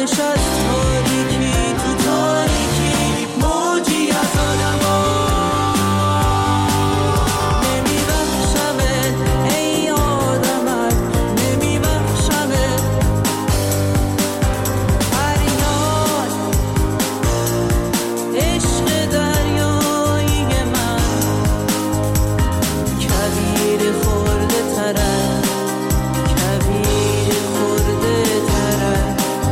پرسش از تاریکی تو تاریکی موجی از آدما نمیبخشمت ای آدمک نمیبخشمت فریاد عشق دریایی من کبیر خورده تره کبیر خورده تره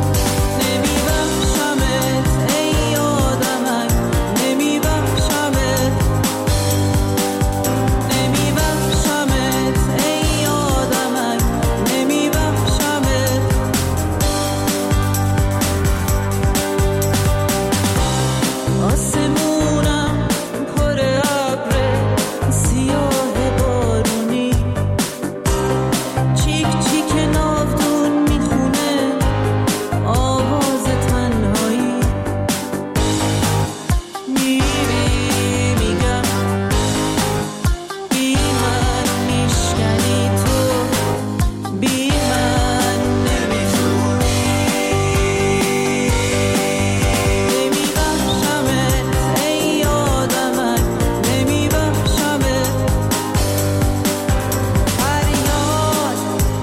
نمیبخشمت ای آدمک نمیبخشمت نمیبخشمت ای آدمک نمیبخشمت آسمونم پر ابر سیاه بارونی چیک چیک ناودون میخونه آواز تنهایی میری میگم بی من میشکنی تو بی من نمیتونی نمیبخشمت ای آدمک نمیبخشمت فریاد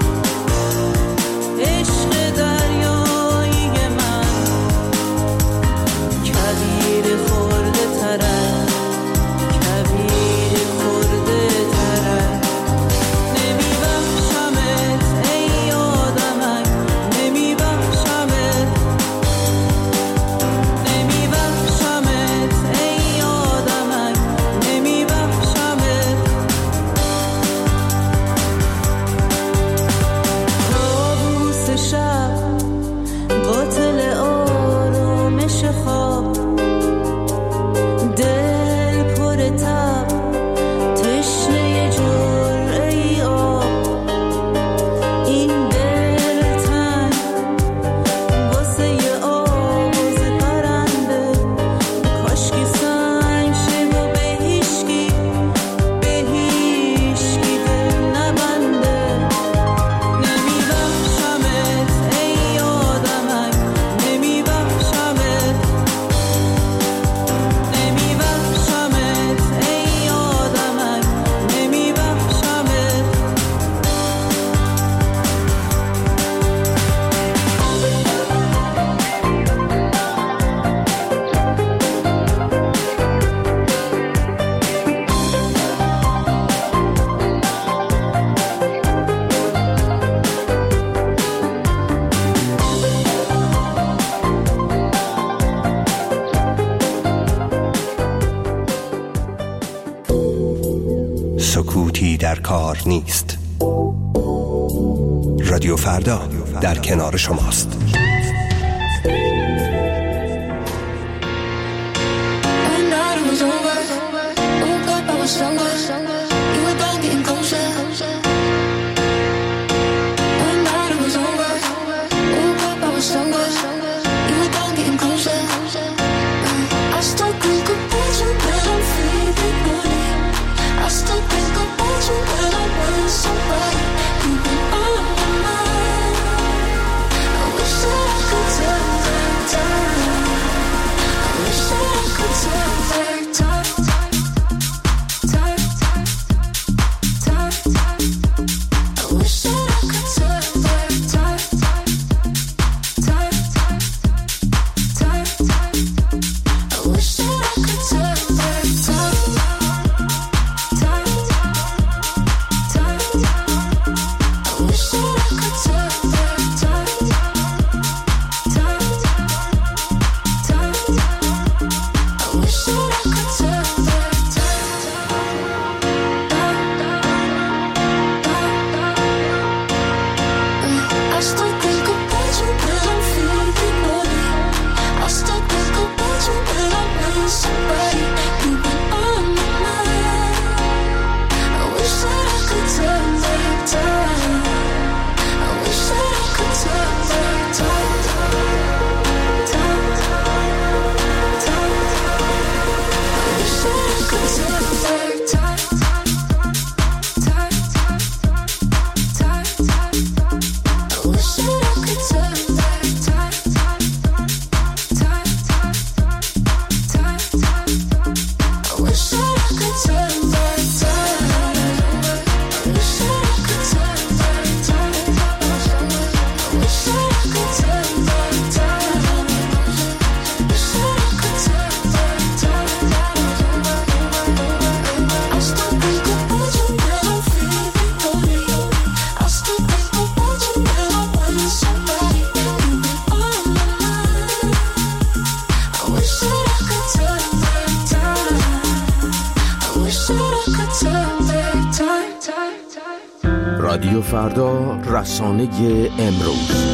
عشق دریایی من کبیر خورده تره کبیر خورده تره نمیبخشمت ای آدمک نمیبخشمت نمیبخشمت ای آدمک نمیبخشمت کابوس شب قاتل آرامش خواب دل پر تب تشنه جرعه آب این دل تنگ واسه یه آواز پرنده کاشکی سنگ شه و به هیشکی دل نبنده نمیبخشمت ای آدمک نمیبخشمت نمیبخشمت ای آدمک نمیبخشمت سکوتی در کار نیست. رادیو فردا در کنار شماست. Somebody who can on my mind. I wish I رادیو فردا، رسانه امروز.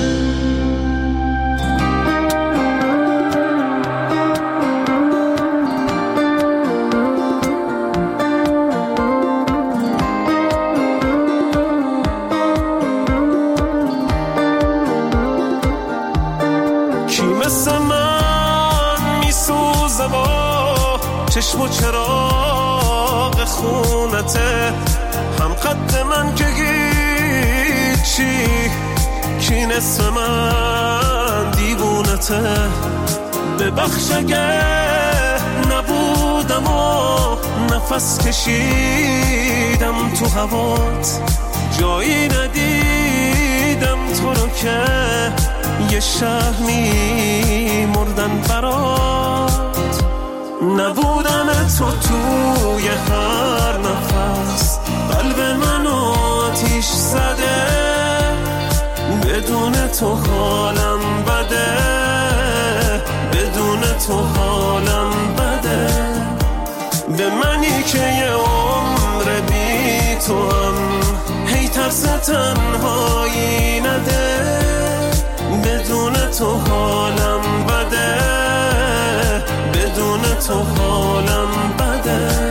چشم و چراغ خونته هم قد من که هیچی کی نصف من دیوونته ببخش اگه نبودم و نفس کشیدم تو هوات جایی ندیدم تو رو که یه شهر می‌مردن برات نبودن تو توی هر نفس قلب منو آتیش زده بدون تو حالم بده بدون تو حالم بده به منی که یه عمر بی تو هم هی ترس تنهایی نده بدون تو حالم بده بدون تو حالم بده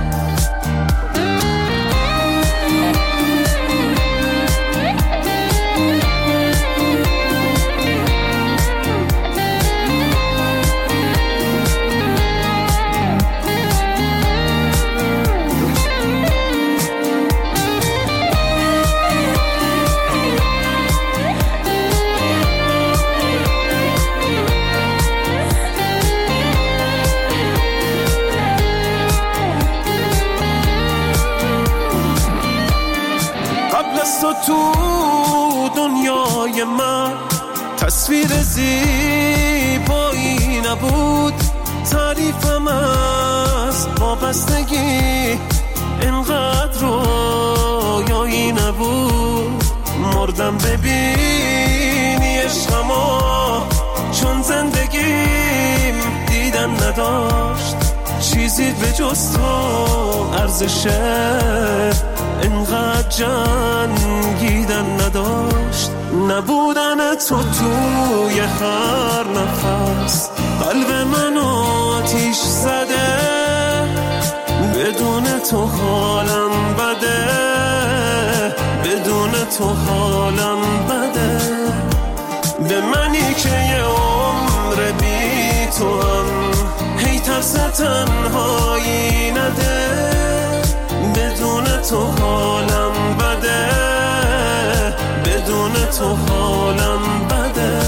تو دنیای من تصویر زیبایی نبود تعریفم از وابستگی اینقدر رویایی نبود مردم ببینی عشقمو چون زندگیم دیدن نداشت چیزی به جز تو ارزشه اینقدر جنگیدن نداشت نبودن تو توی هر نفس قلب منو آتیش زده بدون تو حالم بده بدون تو حالم بده به منی که یه عمر بی تو هم هی ترس تنهایی نده بدون تو حالم بده بدون تو حالم بده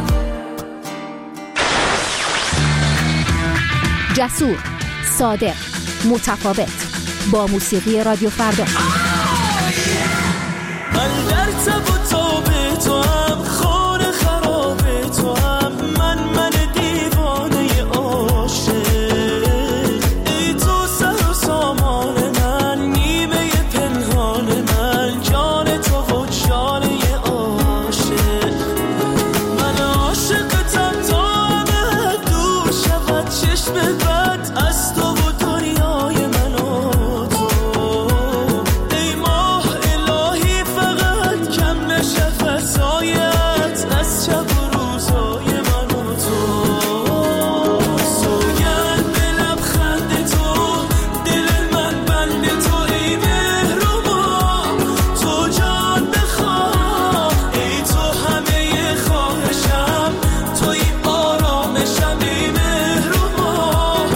جسور، صادق، متفاوت با موسیقی رادیو فردا من در تب و تاب تو هم خور خراب تو هم من دیوانه عاشق ای تو سر و سامان من نیمه پنهان من جان تو و جانه عاشق من عاشقتم تا همه دور شود چشم بد از تو و دنیای من و تو ای ماه الهی فقط کم نشه فضایت از شب و روزای من و تو سوگند به لبخند تو دل من بند تو ای مهربان تو جان بخواه ای تو همه خواهشم توی آرامشم ای مهربان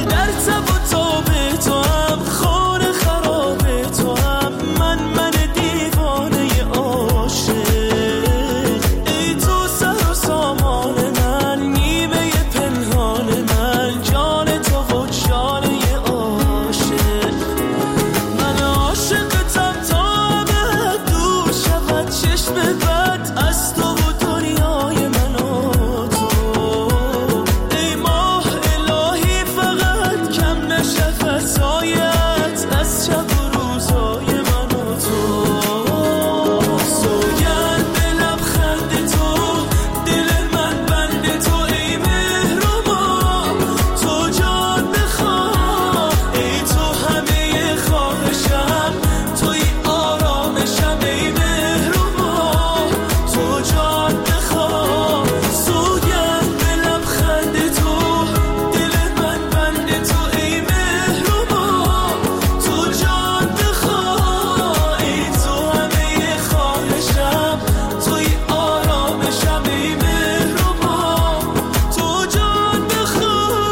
در تب و تاب تو هم خانه خراب تو هم من دیوانه عاشق ای تو سر و سامان من نیمه پنهان من جان تو و جانه عاشق من عاشقتم تا به دور شود چشم بد از تو و دنیای من و تو ای ماه الهی فقط کم نشه فضایت از شب و روزای من و تو سوگند به لبخند تو دل من بند تو ای مهربان تو جان بخواه ای تو همه خواهشم توی آرامشم ای مهربان تو جان بخواه سوگند به لبخند تو دل من بند تو ای مهربان تو جان بخواه ای تو همه خواهشم توی آرامشم ای مهربان تو جان بخواه.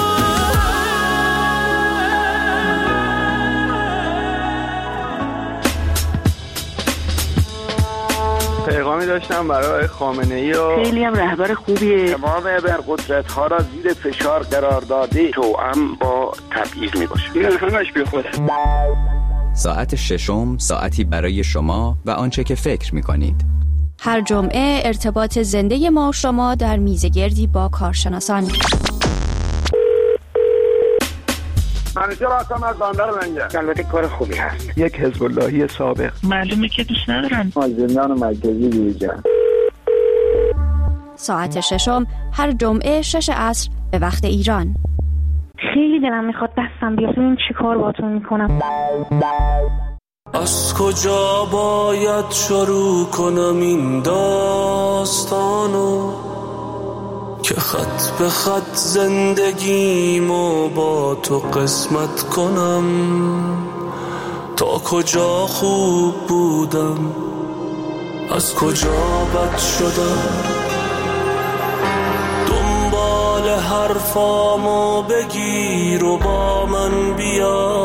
پیغامی داشتم برای خامنه‌ای و خیلی هم رهبر خوبیه. تمام ابرقدرت‌ها را زیر فشار قرار داده توأم با تبعیض میباشه. این همش بی خوده. ساعت ششم ساعتی برای شما و آنچه که فکر می‌کنید. هر جمعه ارتباط زنده ما و شما در میزگردی با کارشناسان. منیژه راستم از باندر منجه. البته کار خوبی هست. یک حزب اللهی سابق. معلومه که دوست ندارن. از زندان مرکزی بیرون. ساعت ششم هر جمعه 6 عصر به وقت ایران. خیلی دلم میخواد دستم بیاد این چی کار باتون میکنم. از کجا باید شروع کنم این داستانو که خط به خط زندگیمو با تو قسمت کنم تا کجا خوب بودم از کجا بد شدم دنبال حرفامو بگیر و با من بیا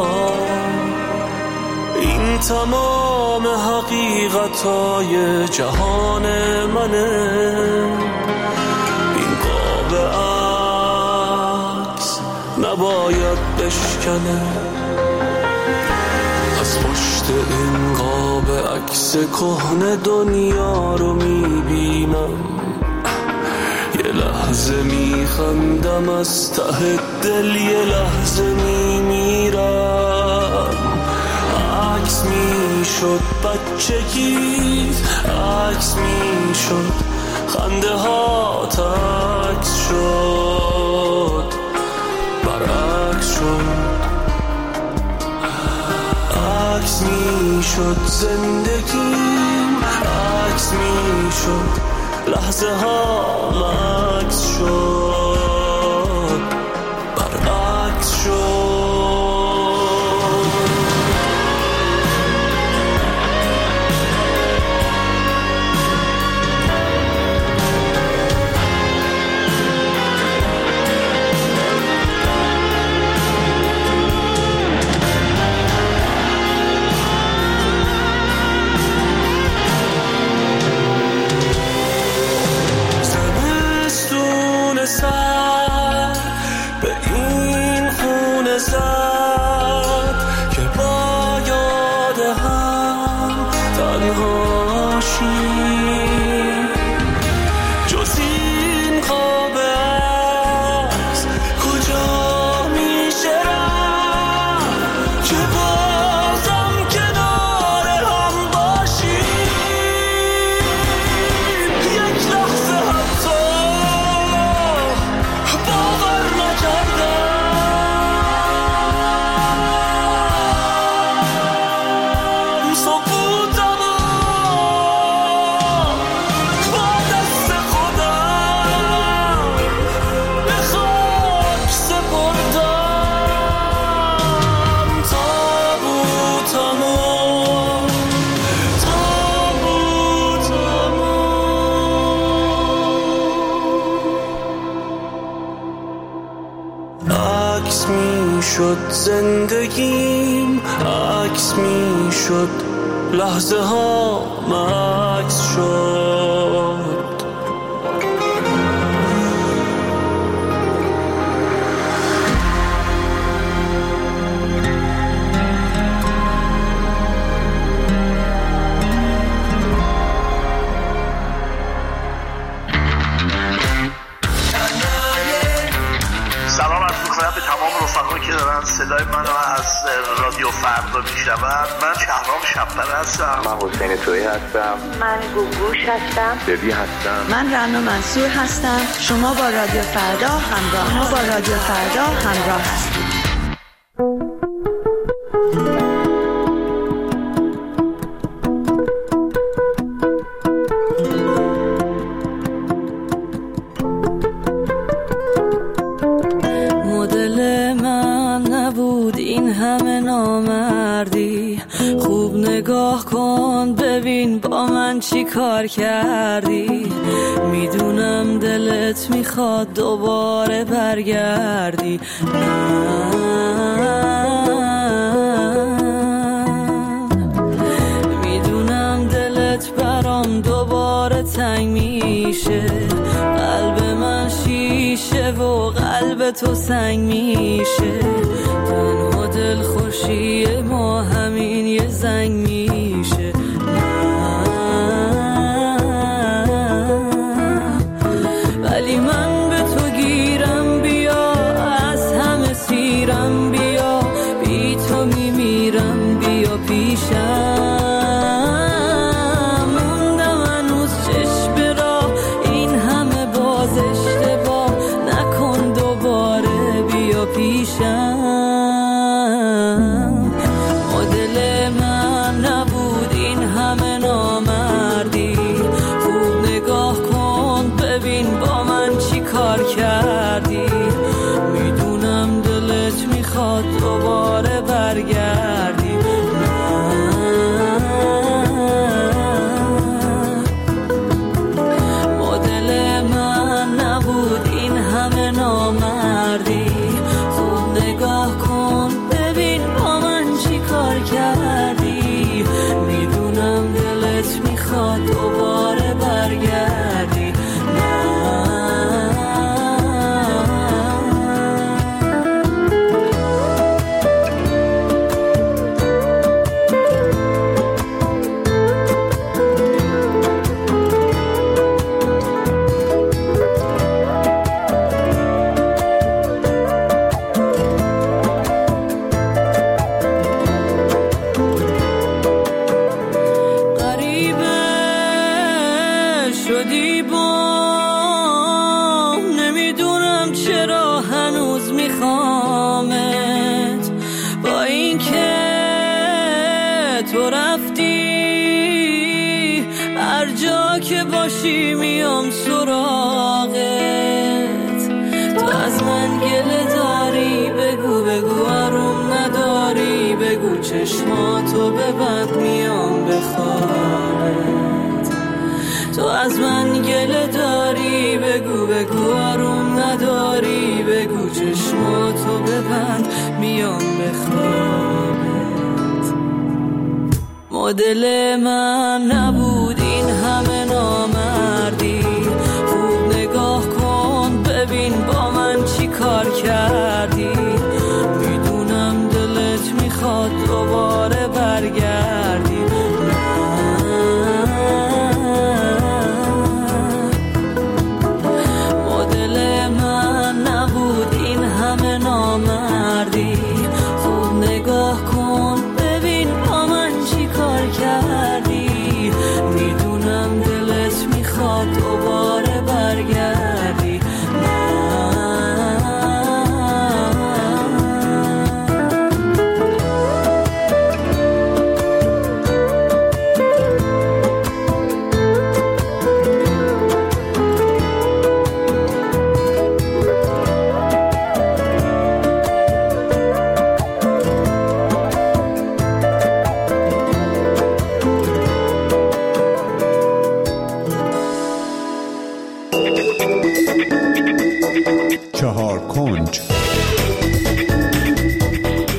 این تمام حقیقتای جهان منه این قاب عکس نباید بشکنه از پشت این قاب عکس کهنه دنیا رو میبینم یه لحظه میخندم از ته دل یه لحظه میمیرم عکس میشد بچگی عکس میشد خنده ها عکس شد برعکس شد عکس میشد زندگیم عکس میشد لحظه ها عکس شد برعکس شد به این خونه زد که با یاد هم تنها شیم جز این خواب عکس کجا میشه رفت که بازم کنار هم باشیم یک لحظه حتی باور نکردم سکوتم با دست خودم به خاک سپردم تابوتم عکس می شد زندگیم، عکس می شد لحظه ها عکس شد. به تمام رفقایی که دارن صدای منو از رادیو فردا میشنون. من شهرام شب‌پره هستم. من حسین تویی هستم. من گوگوش هستم. ببی هستم. من رنا منصور هستم. شما با رادیو فردا همراه هستید. نگاه کن ببین با من چی کار کردی. میدونم دلت میخواد دوباره برگردی. میدونم دلت برام دوباره تنگ میشه. قلب من شیشه و قلب تو سنگ میشه. تنها دل خوشی ما همین یه زنگ میشه. ولی من به تو گیرم، بیا از همه سیرم، بیا بی تو میمیرم، بیا پیشم. موندم هنوز چشم راه، این همه باز اشتباه نکن دوباره، بیا پیشم. مدل من نبود این همه نامردی. خوب نگاه کن ببین با من چی کار کردی. میدونم دلت میخواد دوباره برگردی. مدل من نبود این همه نامردی. خوب نگاه کن ببین با من چی کار کردی. میدونم دلت میخواد دوباره برگردی. که باشی میام سراغت. تو از من گله داری، بگو بگو آروم نداری، بگو چشماتو ببند میام بخوابت. تو از من گله داری، بگو بگو آروم نداری، بگو چشماتو ببند میام بخوابت. مدل من نبود این همه نامردی. خوب نگاه کن ببین با من چی کار کردی. میدونم دلت میخواد دوباره برگردی. مدل من نبود این همه نامردی. خوب نگاه کن ببین با من چی کار کردی. میدونم دلت میخواد دوباره برگردی.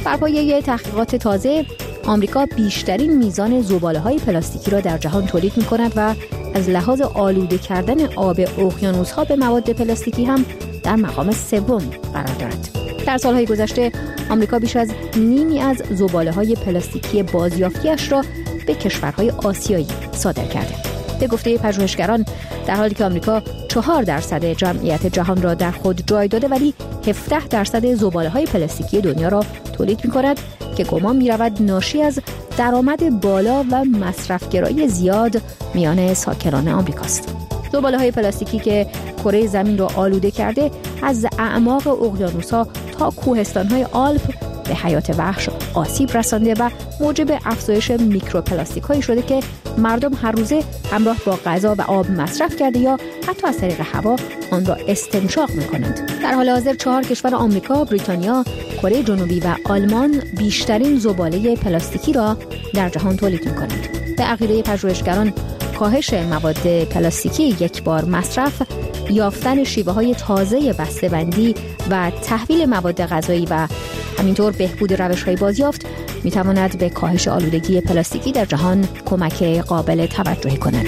بر پایه تحقیقات تازه، آمریکا بیشترین میزان زباله‌های پلاستیکی را در جهان تولید می‌کند و از لحاظ آلوده کردن آب اقیانوس‌ها به مواد پلاستیکی هم در مقام سوم قرار دارد. در سالهای گذشته آمریکا بیش از نیمی از زباله‌های پلاستیکی بازیافتی‌اش را به کشورهای آسیایی صادر کرده. به گفته پژوهشگران، در حالی که آمریکا 4% جمعیت جهان را در خود جای داده، ولی 17% زباله‌های پلاستیکی دنیا را تولید می‌کند که گمان می‌رود ناشی از درآمد بالا و مصرفگرایی زیاد میان ساکنان آمریکاست. زباله‌های پلاستیکی که کره زمین را آلوده کرده، از اعماق اقیانوس‌ها تا کوهستان‌های آلپ به حیات وحش آسیب رسانده و موجب افزایش میکروپلاستیک‌هایی شده که مردم هر روزه همراه با غذا و آب مصرف کرده یا حتی از طریق هوا آن را استنشاق می‌کنند. در حال حاضر 4 کشور آمریکا، بریتانیا، کره جنوبی و آلمان بیشترین زباله پلاستیکی را در جهان تولید می‌کنند. به عقیده پژوهشگران، کاهش مواد پلاستیکی یک بار مصرف، یافتن شیوه‌های تازه بسته‌بندی و تحویل مواد غذایی و همینطور بهبود روش‌های بازیافت می‌تواند به کاهش آلودگی پلاستیکی در جهان کمک قابل توجهی کند.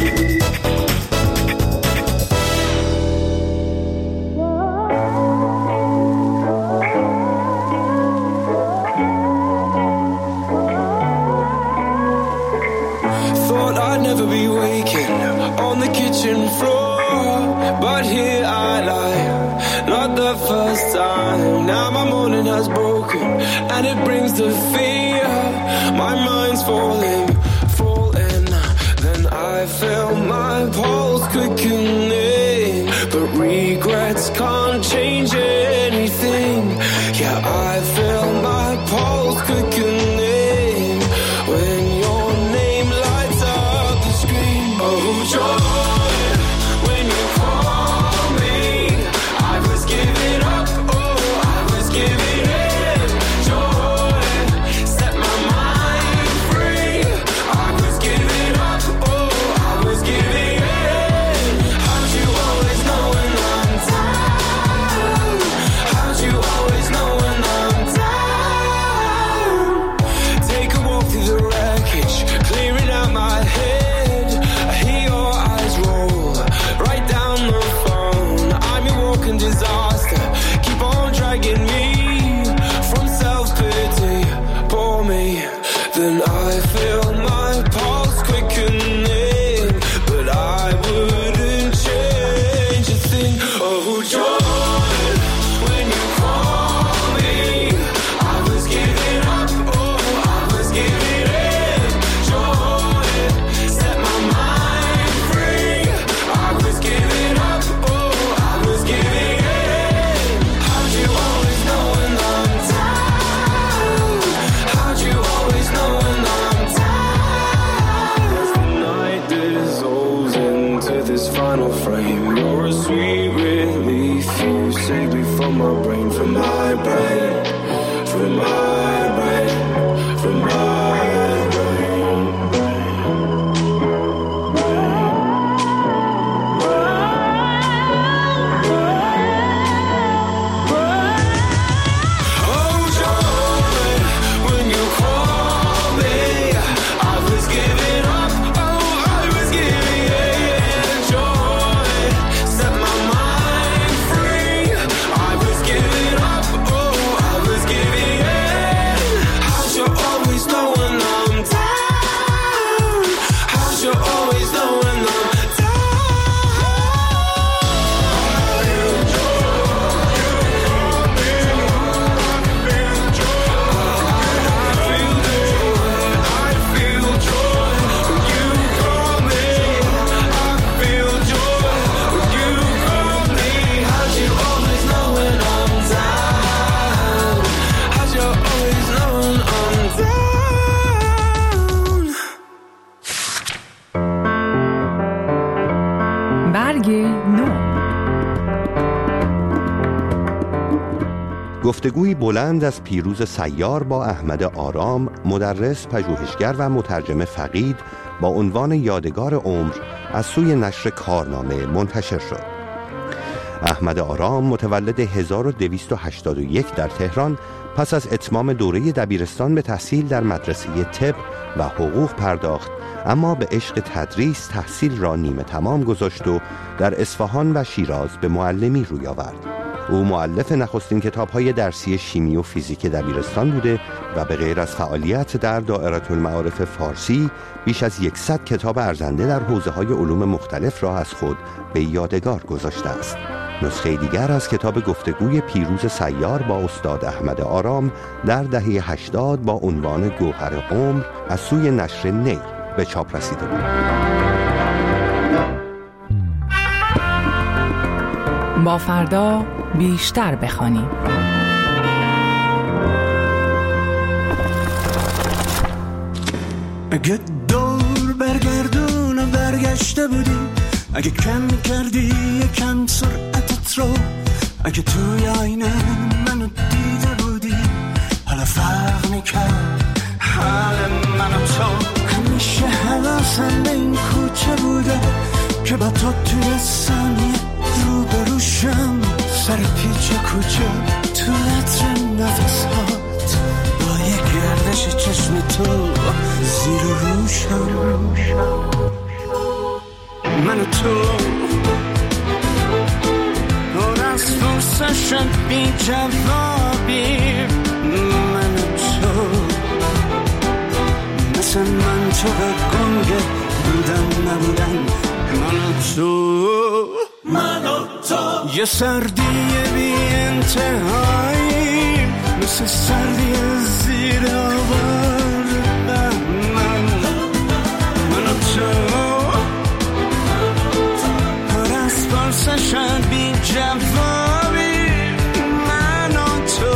But here I lie, not the first time. Now my morning has broken, and it brings the fear. My mind's falling. Then I feel my pulse quickening, but regrets can't change anything. Yeah, I feel my pulse quickening when your name lights up the screen. Oh, joy. گفتگوی بلند از پیروز سیار با احمد آرام، مدرس، پژوهشگر و مترجم فقید با عنوان یادگار عمر از سوی نشر کارنامه منتشر شد. احمد آرام متولد 1281 در تهران پس از اتمام دوره دبیرستان به تحصیل در مدرسه طب و حقوق پرداخت، اما به عشق تدریس تحصیل را نیمه تمام گذاشت و در اصفهان و شیراز به معلمی روی آورد. او مؤلف نخستین کتاب‌های درسی شیمی و فیزیک دبیرستان بوده و به غیر از فعالیت در دائره المعارف فارسی بیش از 100 کتاب ارزنده در حوزه‌های علوم مختلف را از خود به یادگار گذاشته است. نسخه دیگر از کتاب گفتگوی پیروز سیار با استاد احمد آرام در دهه 80 با عنوان گوهر عمر از سوی نشر نی به چاپ رسیده بود. با فردا بیشتر بخوانیم. اگه دور برگردون و برگشته بودی، اگه کم کردی یکم سرعتت رو، اگه توی آینه منو دیده بودی، حالا فرق میکرد حال من و تو. همیشه حواسم به این کوچه بوده که با تو توی ثانیه رو بروشم، سر پیچ کوچه تو عطر نفس هات، با یه گردش چشم تو زیر و روشم. من و تو پر از فرصشم بی جوابی، من و تو مثل من تو به گنگه بودن نبودن. من و تو یه سردی بی انتهایی، مثل سردی زیر آوار بهمن. من و تو پر از پرسشن بی جوابی، من و تو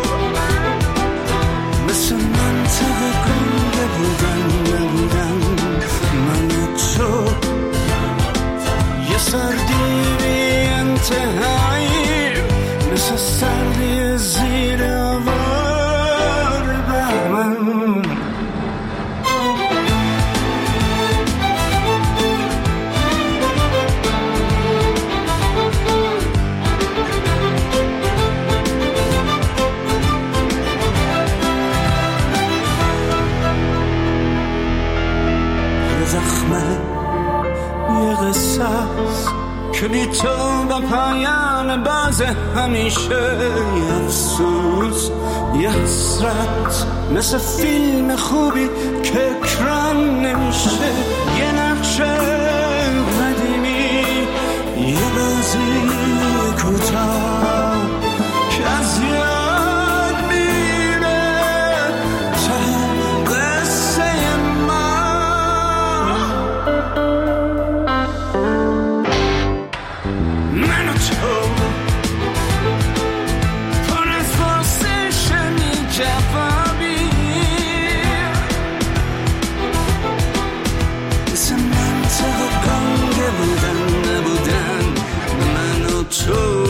مثل منطق گنده بودن نبودن. من و تو یه سردی بی انتهایی، مثل سردی زیر آوار بهمن. یه زخمه یه قصه است که بی تو با پایان باز همیشه، یه افسوس یه حسرت مثل فیلم خوبی که اکران نمیشه، یه نقشه قدیمی، یه بازی کوتاه که از یاد میره ته قصه ما. من و تو پر از پرسشنی جوابی، مثل منطق گنگه بودن نبودن. من و تو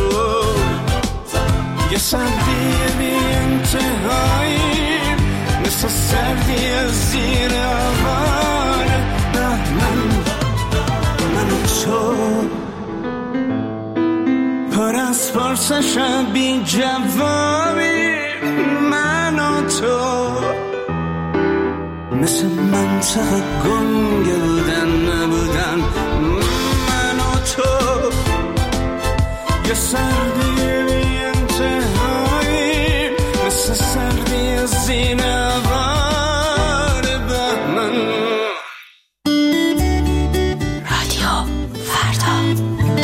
یه سردی بی انتهایی، مثل سردی زیر آوار بهمن. من و تو پر از پرسشم بی جوابی، من و تو مثل منطق گنگه بودن نبودن. من و تو یه سردی بی انتهایی، مثل سردی زیر آوار بهمن. رادیو فردا.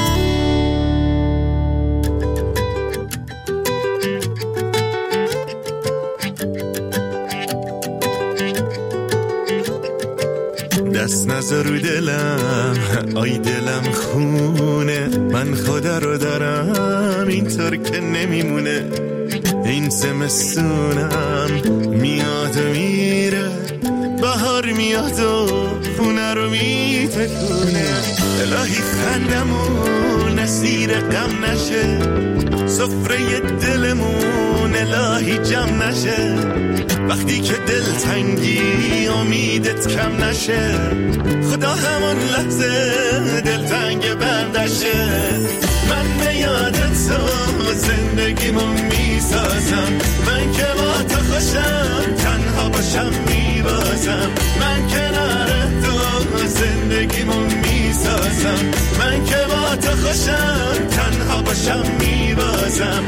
دست نذار رو دلم، آی دلم خونه، من خدا رو دارم اینطور که نمیمونه. این زمستونم میاد و میره، بهار میاد و خونه رو میتکونه. الهی خندمون اسیر غم نشه، سفره دلمون الهی جمع نشه. وقتی که دلتنگی امیدت کم نشه، خدا همون لحظه دلتنگ بندشه. من به یاد تو زندگیمو میسازم، من که با تو خوشم تنها باشم میبازم، من کنار تو زندگیمو میسازم، من که با تو خوشم تنها باشم میبازم.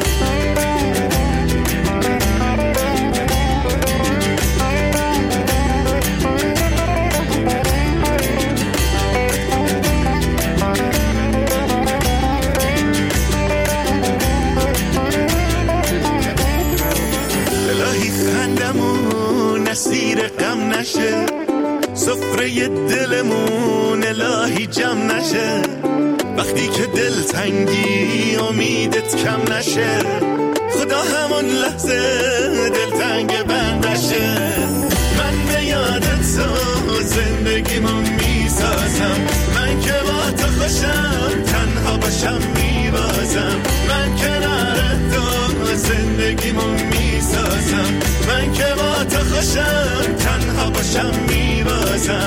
نصیر غم نشه، سفره دلمون الهی جمع نشه، وقتی که دل تنگی امیدت کم نشه، خدا همون لحظه دل تنگ بند نشه. من به یاد تو زندگیمو میسازم، من که با تو خوشم تنها باشم میبازم، من کنار تو زندگیمو میسازم، من که با تو خوشم تنها باشم میبازم.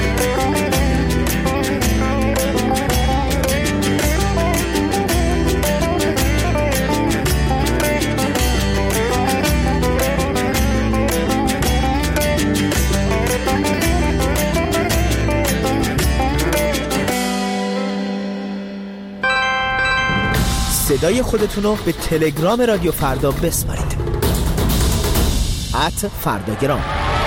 صدای خودتونو به تلگرام رادیو فردا بسپارید. @فرداگرام.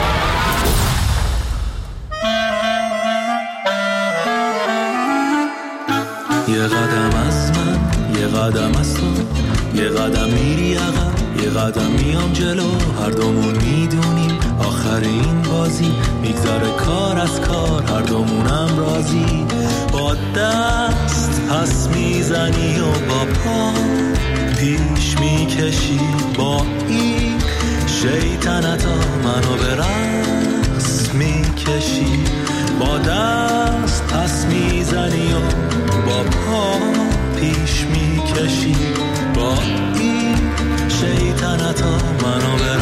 یه قدم از من، یه قدم از تو، یه قدم میری عقب، یه قدم میام جلو، هر دومون میدونیم آخر این بازی میگذره کار از کار، هر دومونم راضی. با دست پس میزنی و با پا پیش میکشی، با این شیطنتا منو به رقص میکشی. با دست پس میزنی و با پا پیش میکشی، با این شیطنتا منو به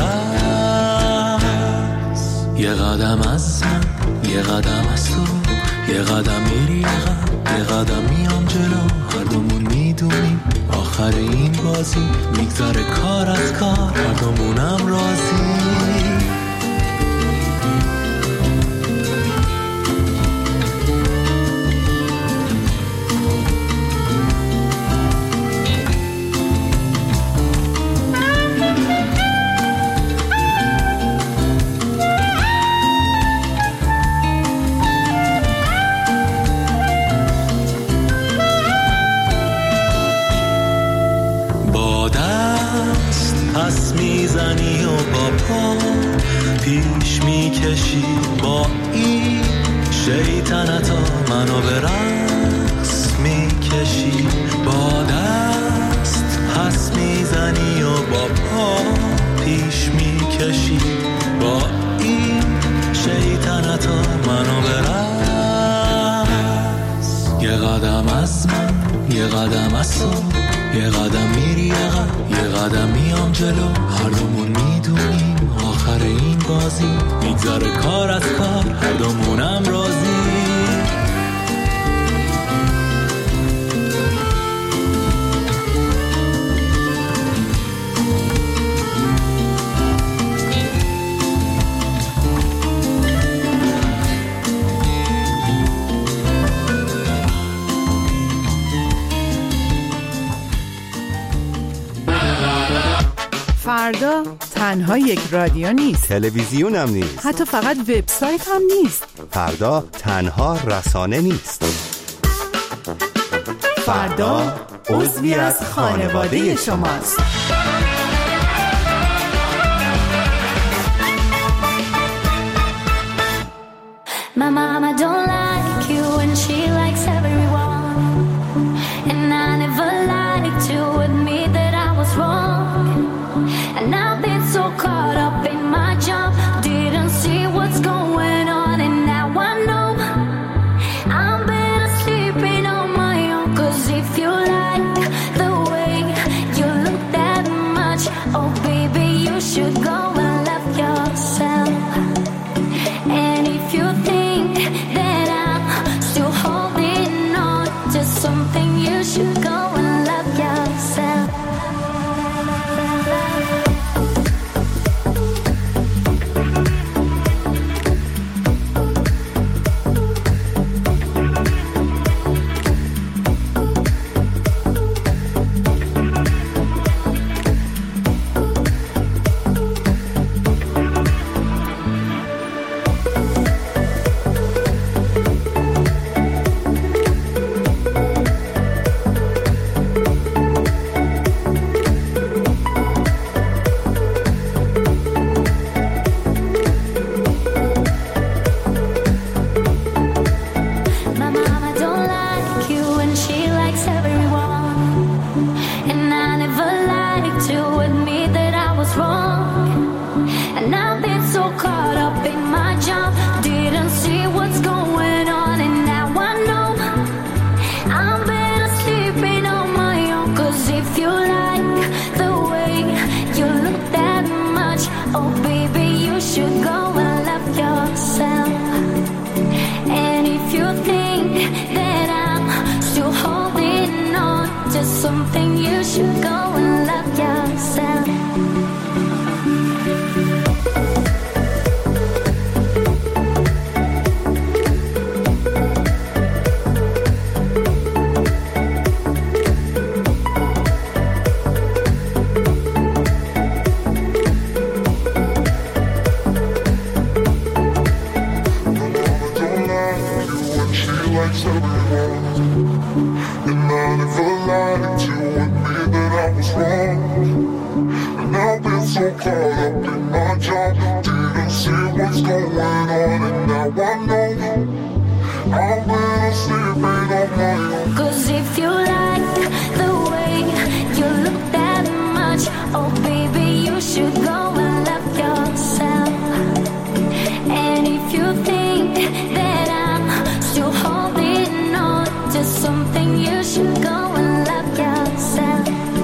رقص. یه قدم از من، یه قدم از تو، یه قدم میری عقب، یه قدم میام جلو، هر دومون میدونیم آخر این بازی میگذره کار از کار، هر دومونم راضی. پس میزنی و با پا پیش میکشی، با این شیطنتا منو به رقص میکشی. با دست پس میزنی و با پا پیش میکشی، با این شیطنتا منو به رقص. یه قدم از من، یه قدم از تو، یه قدم میری عقب، یه قدم میام جلو، هر دومون میدونیم آخر این بازی میگذره کار از کار، هر دومونم راضی. فردا تنها یک رادیو نیست، تلویزیون هم نیست، حتی فقط وبسایت هم نیست. فردا تنها رسانه نیست، فردا عضوی از خانواده شماست. My mama don't like you and she likes everyone, and I never liked to admit that I was wrong, and I've been so caught up in my job, didn't see what's going on, and now I know I'm better sleeping on my own. 'Cause if you like the way you look that much, oh baby you should go and love yourself. And if you think that I'm still holding on to something, you should go and caught up in my job. Didn't see what's going on, and now I know I've been sleeping on my own. 'Cause if you like the way you look that much, oh baby, you should go and love yourself. And if you think that I'm still holding on to something, you should go and love yourself.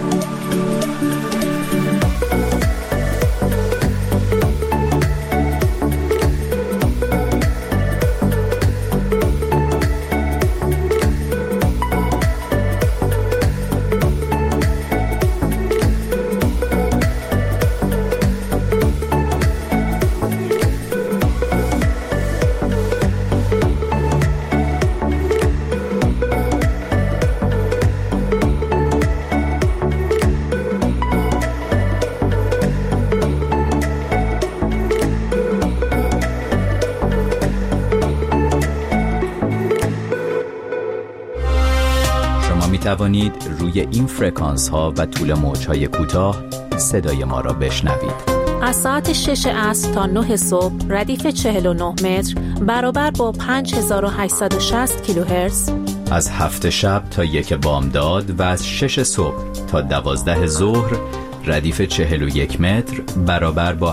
توانید روی این فرکانس ها و طول موج های کوتاه صدای ما را بشنوید. از ساعت 6 عصر تا 9 صبح ردیف 49 متر برابر با 5860 کیلوهرتز. از 7 شب تا 1 بامداد و از 6 صبح تا 12 ظهر ردیف 41 متر برابر با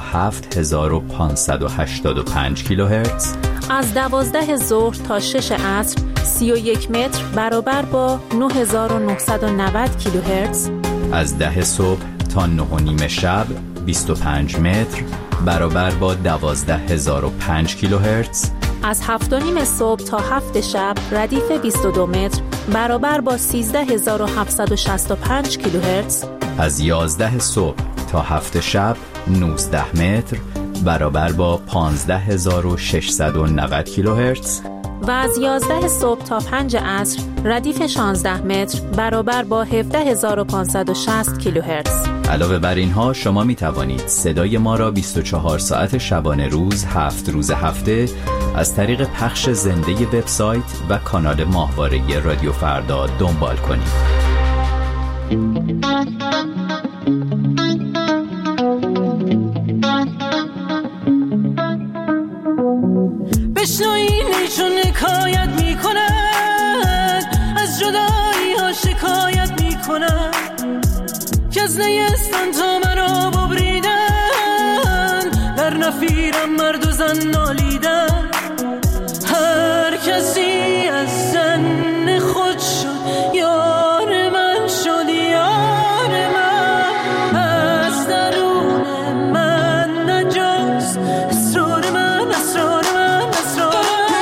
7585 کیلوهرتز. از 12 ظهر تا 6 عصر 31 متر برابر با 9990 کیلوهرتز. از 10 صبح تا 9:30 شب 25 متر برابر با 12005 کیلوهرتز. از 7:30 صبح تا 7 شب ردیف 22 متر برابر با 13765 کیلوهرتز. از 11 صبح تا 7 شب 19 متر برابر با 15690 کیلوهرتز. و از 11 صبح تا 5 عصر ردیف 16 متر برابر با 17560 کیلوهرتز. علاوه بر اینها شما می توانید صدای ما را 24 ساعت شبانه روز 7 روز هفته از طریق پخش زنده وبسایت و کانال ماهواره رادیو فردا دنبال کنید. بشنوینی چون حکایت میکنن، از جدایی ها شکایت میکنن، که از نیستان تا منو ببریدن، در نفیرم مرد و زن نالیدن. هر کسی از زن خود شد یار من شد، یار من از درون من نجاست، اسرار من، اسرار من، اسرار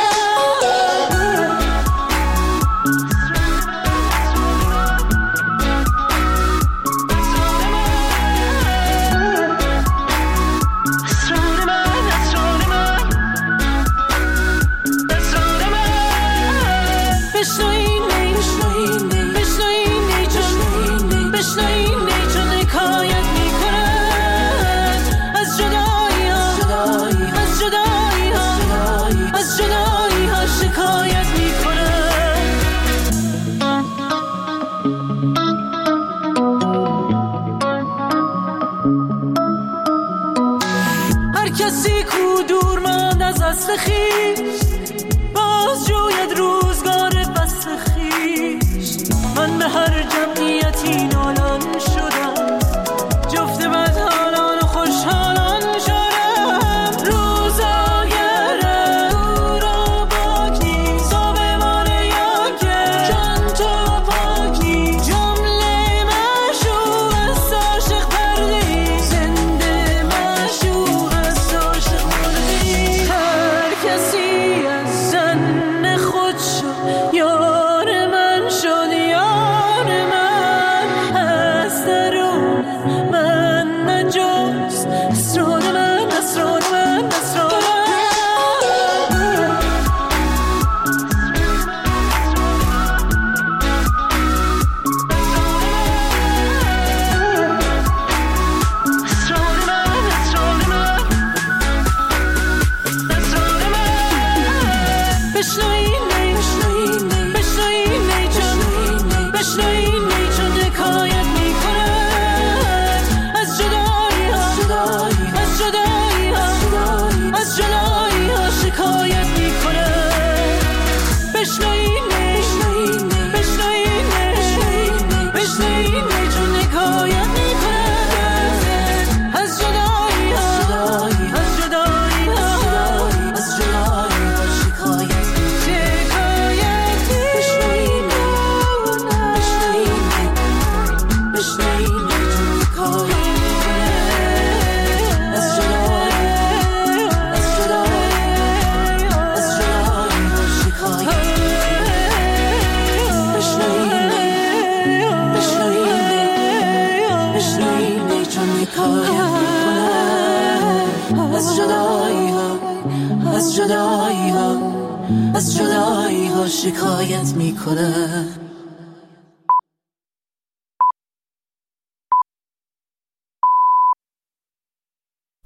کسی کو دور ماند از اصل خویش، باز جوید روزگار بس خویش. من به هر جمعیتی نالان شدم، جفت بدحالان و خوشحالان شدم. روزاگرم او را باک نیست، صابمان یاکر جان تو پاک نیست. جمله مشوق است عاشق پردهی، زنده مشوق است عاشق پردهی. هر کسی از زن خود شد یار من شد، یار من از از جدایی ها، از جدایی ها، از جدایی ها شکایت میکنه.